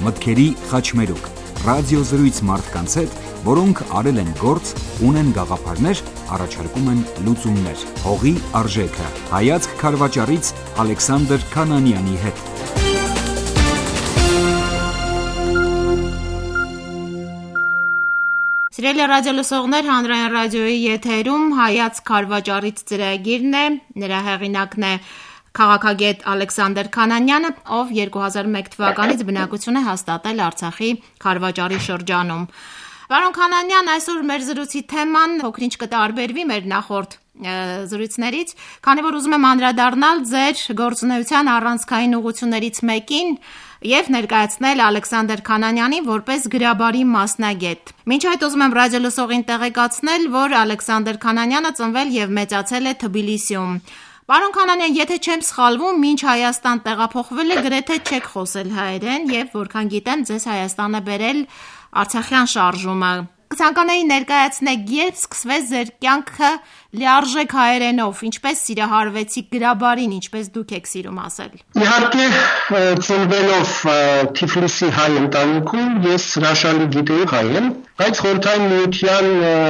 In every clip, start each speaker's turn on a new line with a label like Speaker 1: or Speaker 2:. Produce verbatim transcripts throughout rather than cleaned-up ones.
Speaker 1: մտքերի խաչմերուկ, ռադիոզրույց մարդկանց հետ, որոնք արել են գործ, ունեն գաղափարներ, առաջարկում են լուծումներ։ Հողի արժեքը։ Հայացք քարվաճառից Ալեքսանդր Քանանյանի հետ։
Speaker 2: Սիրելի ռադիոլսողներ, հանրային ռադիոյի եթերում Հայացք քարվաճառից ծրագիրն է, նրա հեղինակն է քաղաքագետ Ալեքսանդր Քանանյանը, ով երկու հազար մեկ թվականից բնակություն է հաստատել Արցախի Քարվաճառի շրջանում։ Պարոն Քանանյան, այսօր մեր զրույցի թեման փոքրինչ կտարբերվի մեր նախորդ զրույցներից, քանի որ ուզում եմ անդրադառնալ ձեր գործունեության առանցքային ուղղություններից մեկին և ներկայացնել Ալեքսանդր Քանանյանին որպես գրաբարի մասնագետ։ Մինչ այդ ուզում եմ ռադիոլսողին տեղեկացնել, որ Ալեքսանդր Քանանյանը ծնվել և մեծացել է Թբիլիսիում։ Պարոն Քանանյան, եթե չեմ սխալվում, մինչ Հայաստան տեղափոխվել եք, գրեթե չեք խոսել հայերեն և որքան գիտեմ, ձեզ Հայաստան է բերել արցախյան շարժումը։ Կցանկանայի ներկայացնել, երբ սկսվեց ձեր կյանքը լիարժեք հայերենով, ինչպես սիրահարվեցիք գրաբարին, ինչպես դուք եք սիրում ասել։
Speaker 3: Իհարկե, ծնվելով Թիֆլիսի հայ ընտանիքում, ես հրաշալի գիտեի հայերեն, բայց Խորհրդային Միության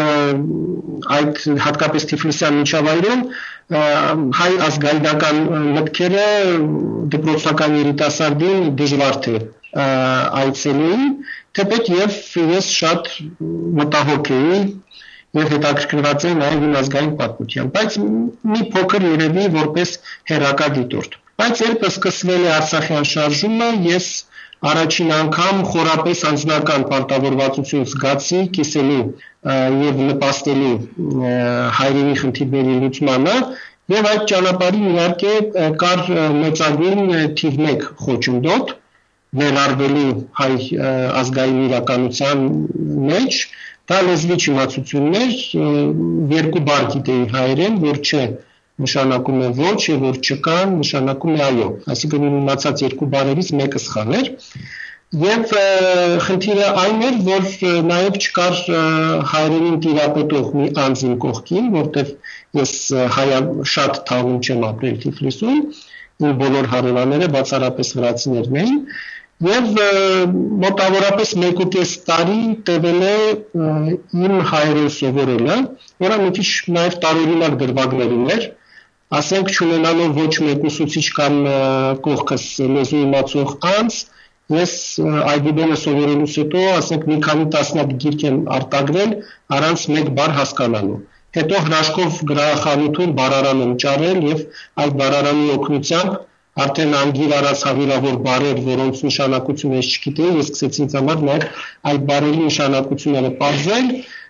Speaker 3: այդ հատկապես Թիֆլիսյան միջավայրում հայ ազգայնական մտքերը դպրոցական երիտասարդին դժվար թե այցելեին, թեպետ և ես շատ մտահոգ էի և հետաքրքրված էի նաև իմ ազգային պատմությամբ, բայց մի փոքր երևի որպես հեռակա դիտորդ։ Բայց երբ սկսվել է Արցախյան շարժումը, ես առաջին անգամ խորապես անձնական պարտավորվածություն զգացի կիսելու և նպաստելու հայրենի խնդիրների լուծմանը, և այդ ճանապարհին իհարկե կար մեծագույն թիվ մեկ խոչընդոտ ներառվելու հայ ազգային իրականության մեջ, դա լեզվի չիմացություններ, երկու բառ գիտեի հայերեն, որ չէ նշանակում է ոչ և որ չկան նշանակում է այո, այսինքն իմացած երկու բառերից մեկը սխալ էր, և խնդիրը այն էր, որ նաև չկար հայերենին տիրապետող մի անձ իմ կողքին, որտեղ ես հայ շատ թաղում չեմ ապրել Թիֆլիսում, իմ բոլոր հարևանները բացառապես վրացիներն էին, և մոտավորապես մեկ ու կես տարի տևել է իմ հայերեն սովորելը, որը մի քիչ նաև տարօրինակ դրվագներ ուներ, ասենք չունենալով ոչ մեկ ուսուցիչ կամ կողքս լեզու իմացող անձ, ես այբուբենը սովորելուց հետո, ասենք մի քանի տասնյակ գիրք եմ արտագրել առանց մեկ բառ հասկանալու։ Հետո հրաշքով գրախանութում բառարան եմ ճարել և այդ բառարանի օգնությամբ արդեն անգիր առած հավիրավոր բառեր, որոնց նշանակությունը ես չգիտեի, ես սկսեցի ինձ համար նաև այդ բառերի նշանակությունները պարզել,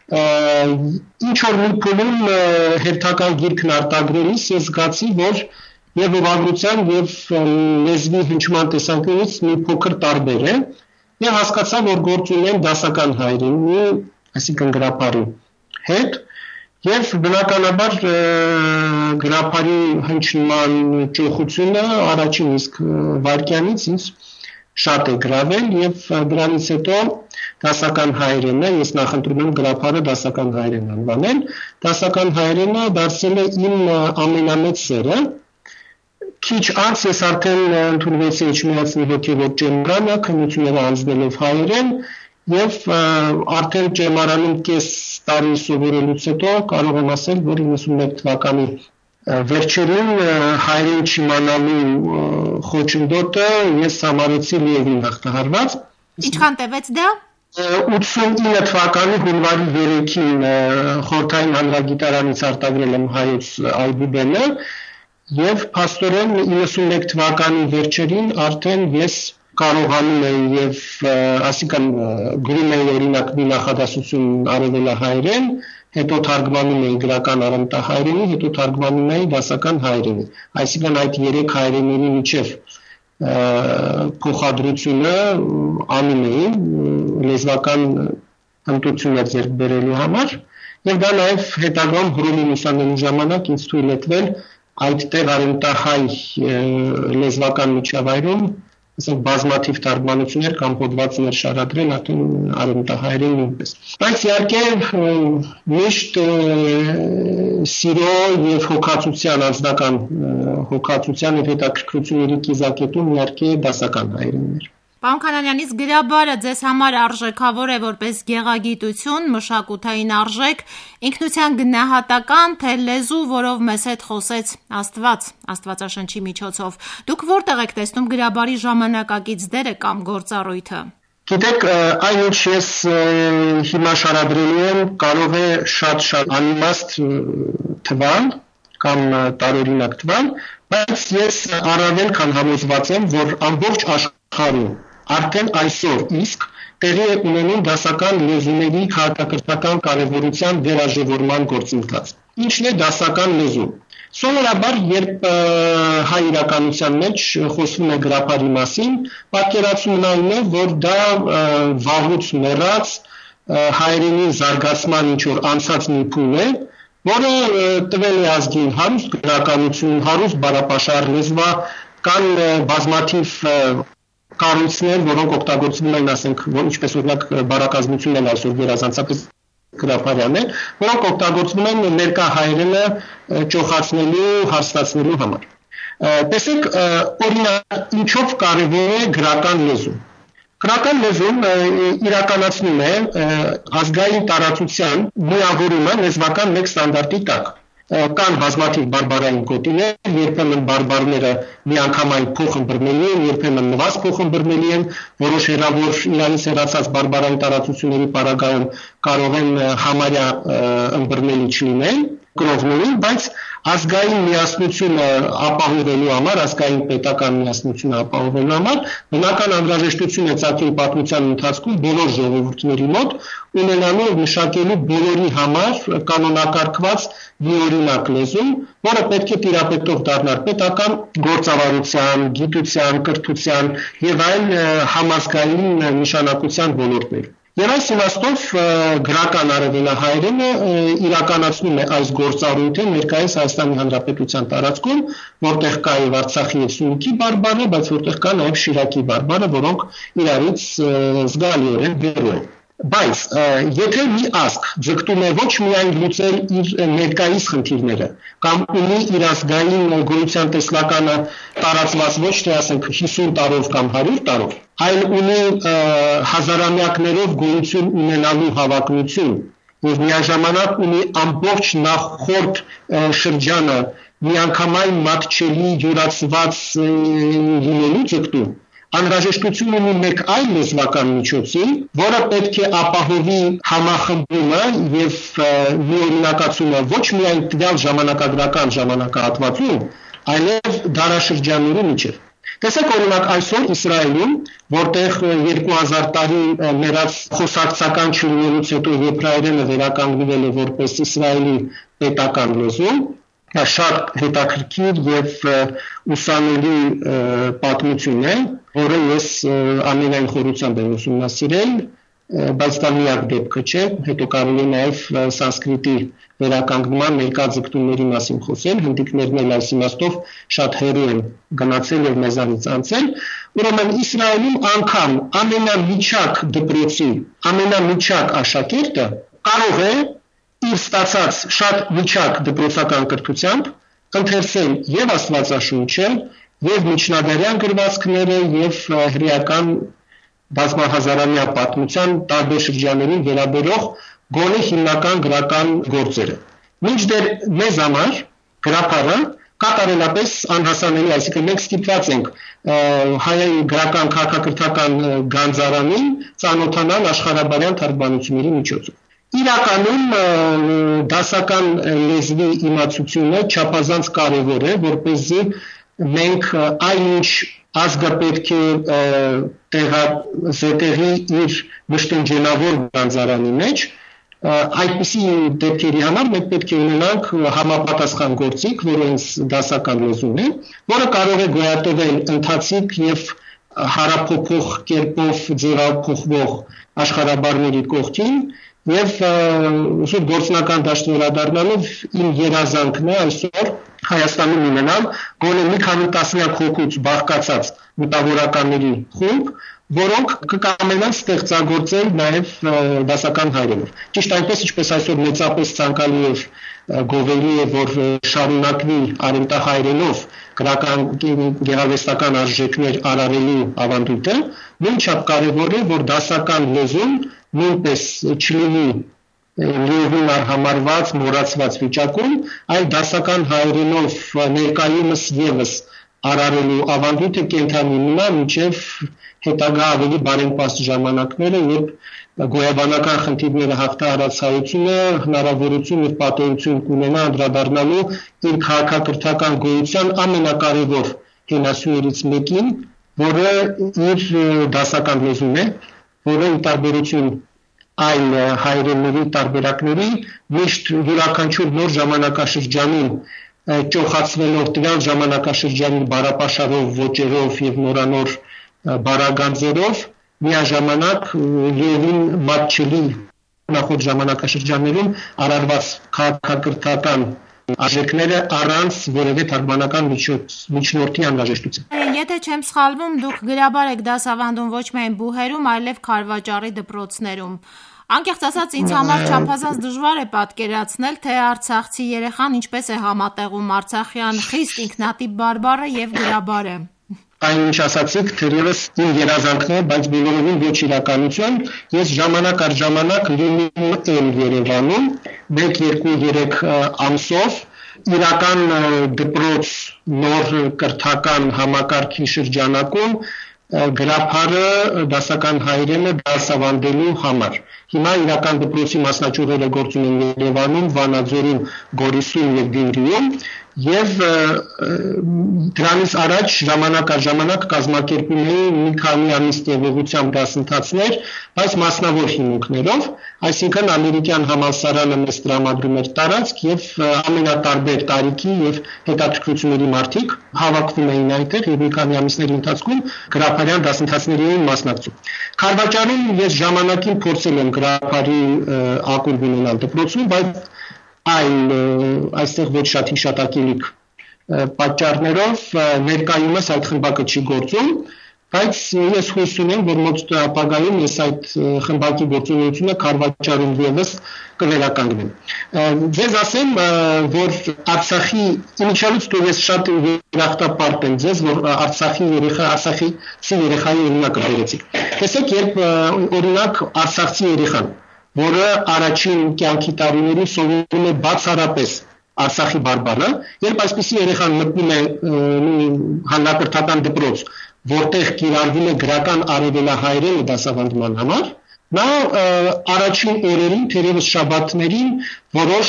Speaker 3: ինչ որ մի փուլում հերթական գիրքն արտագրելիս ես զգացի, որ և ուղղագրության և լեզվի հնչման տեսանկյունից մի փոքր տարբեր է, և հասկացա, որ գործ ունեմ դասական հայերենի, այսինքն գրաբարի հետ, և բնականաբար գրաբարի հնչման ճոխությունը առաջին իսկ վայրկյանից ինձ շատ է գրավել և դրանից հետո դասական հայերենը, ես նախընտրում եմ գրաբարը դասական հայերեն անվանել, դասական հայերենը դարձել է իմ ամենամեծ սերը, քիչ անց ես արդեն ընդունվեցի Էջմիածնի հոգևոր ճեմարանը, քննությունները անցնելով հայերեն և արդեն ճեմարանում կես տարի սովորելուց հետո կարող եմ ասել, որ իննսունմեկ թվականի վերջերին հայերեն չիմանալու խոչընդոտը ես համարեցի լիովին հաղթահարված։
Speaker 2: Ինչքան տևեց դա։
Speaker 3: ութսունինը թվականի հունվարի երեքին Խորհրդային հանրագիտարանից արտագրել եմ հայոց այբուբենը և փաստորեն իննսունմեկ թվականի վերջերին արդեն ես կարողանում էի և այսինքն գրում էի օրինակ մի նախադասություն արևելահայերեն, հետո թարգմանում էի գրական արևմտահայերենի, հետո թարգմանում էի դասական հայերենի, այսինքն այդ երեք հայերենների միջև փոխադրությունը անում էի լեզվական հմտություններ ձեռք բերելու համար և դա նաև հետագայում Հռոմի ուսանելու ժամանակ ինձ թույլ է տվել այդտեղ արևմտահայ լեզվական միջավայրում ասենք բազմաթիվ թարգմանություններ կամ հոդվածներ շարադրել արդեն արևմտահայերեն նույնպես։ Բայց իհարկե միշտ սիրո և հոգացության անձնական հոգացության և հետաքրքրությունների կիզակետում իհարկե դասական հայերենն էր։
Speaker 2: Պարոն Քանանյան, իսկ գրաբարը ձեզ համար արժեքավոր է որպես գեղագիտություն, մշակութային արժեք, ինքնության գնահատական, թե լեզու, որով մեզ հետ խոսեց Աստված, Աստվածաշնչի միջոցով։ Դուք որտեղ եք տեսնում գրաբարի ժամանակակից դերը կամ գործառույթը։
Speaker 3: Գիտեք, այն ինչ ես հիմա շարադրելու եմ, կարող է շատ-շատ անիմաստ թվալ կամ տարօրինակ թվալ, բայց ես առավել քան համոզված եմ, որ ամբողջ աշխարհում արդեն այսօր իսկ տեղի է ունենում դասական լեզուների քաղաքակրթական կարևորության վերաժևորման գործընթաց։ Ինչն է դասական լեզու։ Սովորաբար, երբ հայ իրականության մեջ խոսվում է գրաբարի մասին, պատկերացումն այն է, որ դա վաղուց մեռած հայերենի զարգացման ինչ-որ անցած մի փուլ է, որը տվել է ազգին հարուստ գրականություն, հարուստ բառապաշար լեզվա, կան բազմաթիվ կառույցներ, որոնք օգտագործվում են, ասենք, ինչպես օրինակ բառակազմությունն էլ այսօր գերազանցապես գրաբարյան է, որոնք օգտագործվում են ներկա հայերենը ճոխացնելու, հաստատելու համար։ Տեսեք, օրինակ, ինչով կարևոր է գրական լեզուն։ Գրական լեզուն իրականացնում է ազգային տարածության միավորումը լեզվական մեկ ստանդարտի տակ։ Կան բազմաթիվ բարբառային գոտիներ, երբեմն բարբառները միանգամայն փոխըմբռնելի են, երբեմն նվազ փոխըմբռնելի են, որոշ հեռավոր իրանից հեռացած բարբառային տարածությունների պարագայում կարող են համարյա ըմբռնելի չլինել, կրողներին, բայց ազգային միասնությունը ապահովելու համար, ազգային պետական միասնությունը ապահովելու համար բնական անհրաժեշտություն է ծագել պատմության ընթացքում բոլոր ժողովուրդների մոտ ունենալու մշակելու բոլորի համար կանոնակարգված միօրինակ լեզու, որը պետք է տիրապետող դառնար պետական գործավարության, գիտության, կրթության եւ այլ համազգային նշանակության ոլորտներում։ Եվ այս իմաստով գրական արևելահայերենը իրականացնում է այս գործառույթը ներկայիս Հայաստանի Հանրապետության տարածքում, որտեղ կա եւ Արցախի եւ Սյունիքի բարբառը, բայց որտեղ կա նաեւ Շիրակի բարբառը, որոնք իրարից զգալիորեն հեռու են։ Բայց եթե մի ազգ ձգտում է ոչ միայն լուծել իր ներկայիս խնդիրները, կամ ունի իր ազգային գոյության տեսլականը տարածված ոչ թե ասենք հիսուն տարով կամ հարյուր տարով, այլ ունի հազարամյակներով գոյություն ունենալու հավակնություն, եւ միաժամանակ ունի ամբողջ նախորդ շրջանը միանգամայն մատչելի յուրացված լինելու ձգտում, անհրաժեշտություն ունի մեկ այլ լեզվական միջոցի, որը պետք է ապահովի համախմբումը եւ միօրինակացումը ոչ միայն տվյալ ժամանակագրական ժամանակահատվածում, այլև դարաշրջանների միջև։ Տեսեք օրինակ այսօր Իսրայելում, որտեղ երկու հազար տարի մեռած խոսակցական չլինելուց հետո եբրայերենը վերականգնվել է որպես Իսրայելի պետական լեզու, շատ հետաքրքիր եւ ուսանելի պատմություն է, որը ես ամենայն խորությամբ եմ ուսումնասիրել, բայց դա միակ դեպքը չէ, հետո կարելի է նաեւ սանսկրիտի վերականգնման ներկա ձգտումների մասին խոսել, հնդիկներն էլ այս իմաստով շատ հեռու են գնացել եւ մեզանից անցել, ուրեմն Իսրայելում անգամ ամենամիջակ դպրոցի, ամենամիջակ աշակերտը կարող է իր ստացած շատ միջակ դպրոցական կրթությամբ ընթերցել եւ Աստվածաշունչը, եւ միջնադարյան գրվածքները, եւ հրեական բազմահազարամյա պատմության տարբեր շրջաններին վերաբերող գոնե հիմնական գրական գործերը։ Մինչդեռ մեզ համար գրաբարը կատարելապես անհասանելի, այսինքն մենք ստիպված ենք հայերի գրական քաղաքակրթական գանձարանին ծանոթանալ աշխարհաբարյան թարգմանությունների միջոցով։ Իրականում դասական լեզվի իմացությունը չափազանց կարևոր է, որպեսզի մենք այնինչ ազգը պետք է զետեղի իր վշտենջենավոր գանձարանի մեջ, այդպիսի դեպքերի համար մենք պետք է ունենանք համապատասխան գործիք, որը հենց դասական լեզուն է, որը կարող է գոյատևել ընթացիկ եւ հարափոխող կերպով ձևափոխվող աշխարհաբարների կողքին, եւ ուսուր գործնական դաշտ վերադառնալով իմ երազանքն է այսօր Հայաստանում ունենալ գոնե մի քանի տասնյակ հոգուց բաղկացած մտավորականների խումբ, որոնք կկամենան ստեղծագործել նաև դասական հայերենով։ Ճիշտ այնպես, ինչպես այսօր մեծապես ցանկալի եւ գովելի է, որ շարունակվի արենտահայերենով գրական գեղարվեստական արժեքներ արարելու ավանդույթը, նույնչափ կարևոր է, որ դասական լեզուն նույնպես չլինի լիովին արհամարված, մոռացված վիճակում, այլ դասական հայերենով ներկայումս ևս արարելու ավանդույթը կենդանի մնա մինչև հետագա ավելի բարենպաստ ժամանակները, երբ գոյաբանական խնդիրները հաղթահարացությունը հնարավորություն եւ պատահություն կունենա անդրադառնալու իր քաղաքակրթական գոյության ամենակարևոր հենասյուներից մեկին, որը իր դասական լեզուն է, որը ի տարբերություն այլ հայրենների տարբերակների միշտ յուրաքանչյուր նոր ժամանակաշրջանին ճոխացնելով տվյալ ժամանակաշրջանի բարապաշարով, ոճերով եւ նորանոր բարագանձերով միաժամանակ լիովին մատչելի նախորդ ժամանակաշրջաններում արարված քաղաքակրթական արժեքները առանց որևէ թարգմանական միջնորդի անհրաժեշտության։
Speaker 2: Եթե չեմ սխալվում, դուք գրաբար եք դասավանդում ոչ միայն բուհերում, այլև Քարվաճառի դպրոցներում։ Անկեղծ ասած, ինձ համար չափազանց դժվար է պատկերացնել, թե արցախցի երեխան ինչպես է համատեղում արցախյան խիստ ինքնատիպ բարբառը եւ գրաբարը։
Speaker 3: Այն ինչ ասացիք, թերևս իմ երազանքն է, բայց բոլորովին ոչ իրականություն։ Ես ժամանակ առ ժամանակ լինում եմ Երևանում, մեկ, երկու, երեք ամսով իրական դպրոց նոր կրթական համակարգի շրջանակում գրաբարը դասական հայերենը դասավանդելու համար։ Հիմա իրական դպրոցի մասնաճյուղերը գործում են Երևանում, Վանաձորում, Գորիսում եւ Գյումրիում եւ դրանից առաջ ժամանակ առ ժամանակ կազմակերպում էին մի քանի ամիս տևողությամբ դասընթացներ, բայց մասնավոր հիմունքներով, այսինքն ամերիկյան համալսարանը մեզ տրամադրում էր տարածք եւ ամենատարբեր տարիքի եւ հետաքրքրությունների մարդիկ հավաքվում էին այնտեղ եւ մի քանի ամիսների ընթացքում գրաբարյան դասընթացների էին մասնակցում։ Քարվաճառում ես ժամանակին փորձել եմ գրաբարի ակումբ ունենալ դպրոցում, բայց այլ այստեղ ոչ շատ հիշատակելիք պատճառներով ներկայումս այդ խմբակը չի գործում, բայց ես հույս ունեմ, որ մոտ ապագայում ես այդ խմբակի գործունեությունը Քարվաճառում ևս կվերականգնեմ։ Ձեզ ասեմ, որ Արցախի իմիջիալից դու ես շատ երախտապարտ եմ ձեզ, որ Արցախի երեխա, Արցախի երեխայի օրինակը բերեցիք։ Տեսեք, երբ օրինակ Արցախցի երեխան, որը առաջին կյանքի տարիներին սովորում է բացառապես Արցախի բարբառը, երբ այսպիսի երեխան մտնում է հանրակրթական դպրոց, որտեղ կիրառվում է գրական արևելահայերենը դասավանդման համար, նա առաջին օրերին, թերևս շաբաթներին, որոշ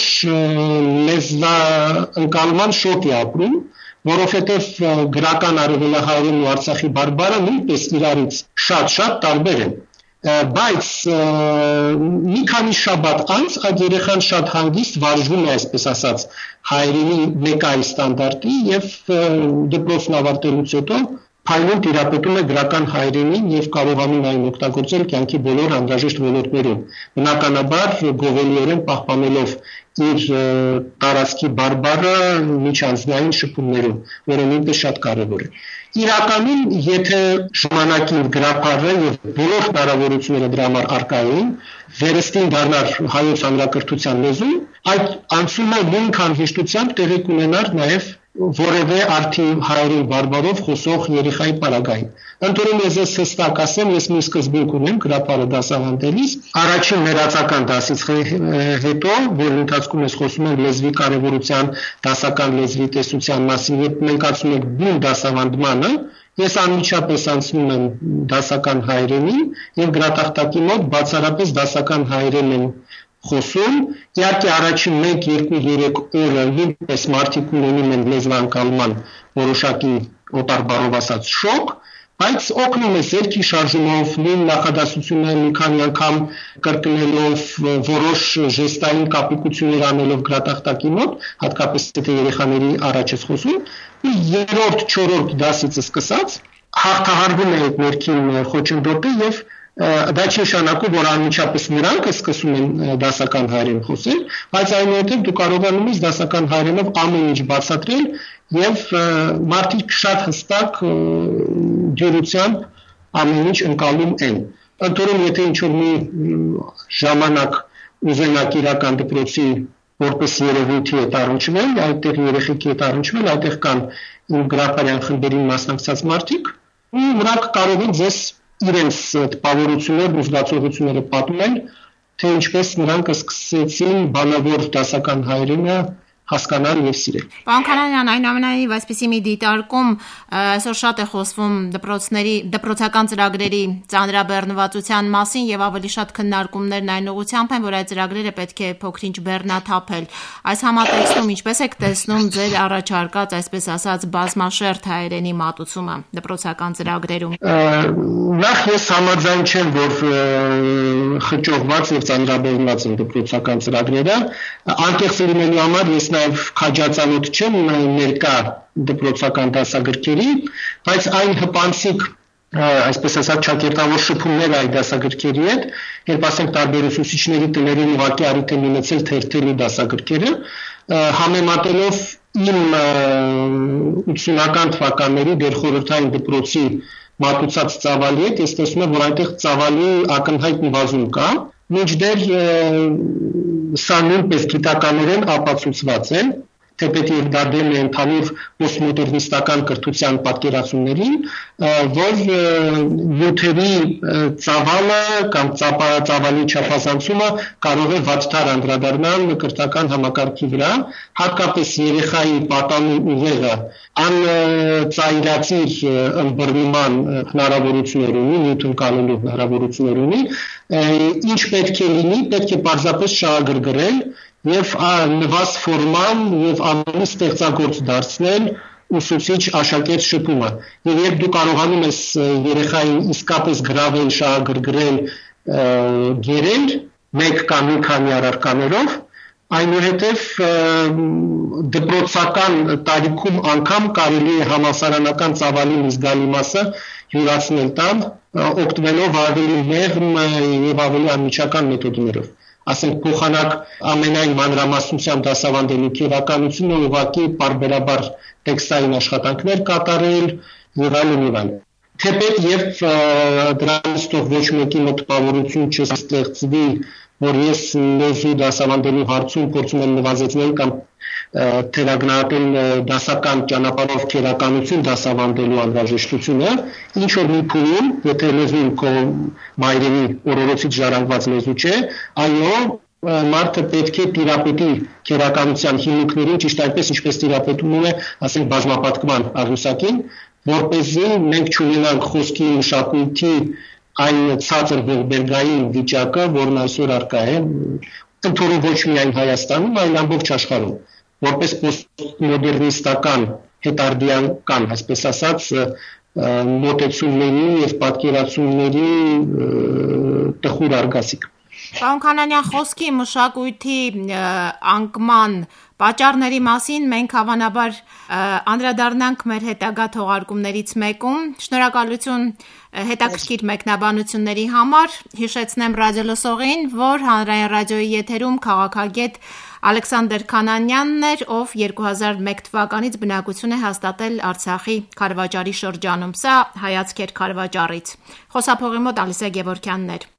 Speaker 3: լեզվաընկալման շոկ է ապրում, որովհետև գրական արևելահայերենն ու Արցախի բարբառը նույնպես իրարից շատ-շատ տարբեր են։ Բայց մի քանի շաբաթ անց այդ երեխան շատ հանգիստ վարժվում է, այսպես ասած, հայերենի մեկայի ստանդարտի եւ դպրոցն ավարտելուց հետո փայլուն տիրապետում է գրական հայերենին եւ կարողանում այն օգտագործել կյանքի բոլոր անհրաժեշտ ոլորտներում։ Բնականաբար գովելիորեն պահպանելով իր տարածքի բարբառը միջանձնային շփումներում, որը նույնպես շատ կարեւոր է։ Իրականում, եթե ժամանակին գրաբարը եւ բոլոր հնարավորությունները դրա համար առկա էին, վերստին դառնար հայոց հանրակրթության լեզուն, այդ անցումը նույնքան հեշտությամբ տեղի կունենար նաեւ որևէ արդի հայերեն բարբառով խոսող երեխայի պարագային։ Ընդորում ես ես հստակ ասեմ, ես մի սկզբունք ունեմ գրաբարը դասավանդելիս, առաջին մերածական դասից հետո, որ ընթացքում ես խոսում եմ լեզվի կարևորության, դասական լեզվի տեսության մասին, երբ մենք ասում ենք բուն դասավանդմանը, ես անմիջապես անցնում եմ դասական հայերենին եւ գրատախտակի մոտ բացառապես դասական հայերեն եմ խոսում, իհարկե առաջին մեկ, երկու, երեք օրը նույնպես մարդիկ ունենում են լեզվանկալման որոշակի օտար բառով ասած շոկ, բայց օգնում է զերքի շարժումով, նույն նախադասությունը մի քանի անգամ կրկնելով, որոշ ժեստային կապիկություններ անելով գրատախտակի մոտ, հատկապես եթե երեխաների առաջ ես խոսում, ու երրորդ, չորրորդ դասից սկսած հաղթահարվում է այդ ներքին խոչընդոտը եւ դա չի նշանակում, որ անմիջապես նրանք սկսում են դասական հայերեն խոսել, բայց այնուհետև դու կարողանում ես դասական հայերենով ամեն ինչ բացատրել եւ մարդիկ շատ հստակ դյուրությամբ ամեն ինչ ընկալում են։ Ընդորում, եթե ինչ-որ մի ժամանակ ուզենաք իրական դպրոցի որպես երևույթի հետ առնչվել, այդտեղ երեխեքի հետ առնչվել, այդտեղ կան գրապարյան խմբերին մասնակցած մարդիկ, ու նրանք կարող են ձեզ իրենց տպավորություններն ու զգացողությունները պատմել, թե ինչպես նրանք սկսեցին բանավոր դասական հայրենը հասկանալ եւ սիրել։
Speaker 2: Պարոն Քանանյան, այնուամենայնիվ այսպիսի մի դիտարկում այսօր շատ է խոսվում դպրոցների, դպրոցական ծրագրերի ծանրաբեռնվածության մասին եւ ավելի շատ քննարկումներն այն ուղղությամբ են, որ այդ ծրագրերը պետք է փոքրինչ բեռնաթափել։ Այս համատեքստում ինչպես եք տեսնում ձեր առաջարկած, այսպես ասած, բազմաշերտ հայերենի մատուցումը դպրոցական ծրագրերում։
Speaker 3: Նախ ես համաձայն չեմ, որ խճողված եւ ծանրաբեռնված են դպրոցական ծրագրերը, անկեղծ լինելու համար ես նաև քաջածանոթ չեմ ներկա դպրոցական դասագրքերի, բայց այն հպանցիկ, այսպես ասած, ճակերտավոր շփումներ այդ դասագրքերի հետ, երբ ասենք տարբեր ուսուցիչների տներում ուղղակի առիթ են ունեցել թերթելու դասագրքերը, համեմատելով իմ ութսունական թվականների դեր խորհրդային դպրոցի մատուցած ծավալի հետ, ես տեսնում եմ, որ այնտեղ ծավալի ակնհայտ նվազում կա, մինչդեռ սա նույնպես գիտականորեն ապացուցված է, թեպետ եւ դա դեմ է ընդհանուր պոստմոդեռնիստական կրթության պատկերացումներին, որ նյութերի ծավալը կամ ծավալի չափազանցումը կարող է վատթար անդրադառնալ կրթական համակարգի վրա, հատկապես երեխայի պատանու ուղեղը անծայրածիր ըմբռնման հնարավորություններ ունի, նյութ ընկալելու հնարավորություններ ունի, ինչ պետք է լինի, պետք է պարզապես շահագրգռել եւ նվազ ֆորմալ եւ ավելի ստեղծագործ դարձնել ուսուցիչ աշակերտ շփումը։ Եվ երբ դու կարողանում ես երեխային իսկապես գրավել, շահագրգռել, գերել մեկ կամ մի քանի առարկաներով, այնուհետև դպրոցական տարիքում անգամ կարելի է համալսարանական ծավալի մի զգալի մասը յուրացնել տալ, օգտվելով ավելի մեղմ եւ ավելի անմիջական մեթոդներով։ Ասենք փոխանակ ամենայն մանրամասնությամբ դասավանդելու քերականությունը ուղղակի պարբերաբար տեքստային աշխատանքներ կատարել եւ այլն եւ այլն։ Թեպետ եւ դրանից թող ոչ մեկի մոտ տպավորություն չստեղծվի, որ ես լեզու դասավանդելու հարցում փորձում եմ նվազեցնել կամ թերագնահատել դասական ճանապարհով քերականություն դասավանդելու անհրաժեշտությունը, ինչ որ մի փուլում, եթե լեզուն քո մայրենի օրորոցից ժառանգված լեզու չէ, այո, մարդը պետք է տիրապետի քերականության հիմունքներին, ճիշտ այնպես ինչպես տիրապետում է, ասենք, բազմապատկման աղյուսակին, որպեսզի մենք չունենանք խոսքի մշակույթի այն ցածր ողբերգային վիճակը, որն այսօր առկա է, ընդհանուր ոչ միայն Հայաստանում, այլ ամբողջ աշխարհում, որպես պոստմոդեռնիստական հետարդիական, այսպես ասած, մոտեցումների եւ պատկերացումների տխուր արգասիկ։
Speaker 2: Պարոն Քանանյան, խոսքի մշակույթի անկման պատճառների մասին մենք հավանաբար անդրադառնանք մեր հետագա թողարկումներից մեկում։ Շնորհակալություն հետաքրքիր մեկնաբանությունների համար։ Հիշեցնեմ ռադիոլսողին, որ Հանրային ռադիոյի եթերում քաղաքագետ Ալեքսանդր Քանանյանն էր, ով երկու հազար մեկ թվականից բնակություն է հաստատել Արցախի Քարվաճարի շրջանում։ Սա հայացք էր Քարվաճարից։ Խոսափողի մոտ Ալիսա Գևորգյանն էր։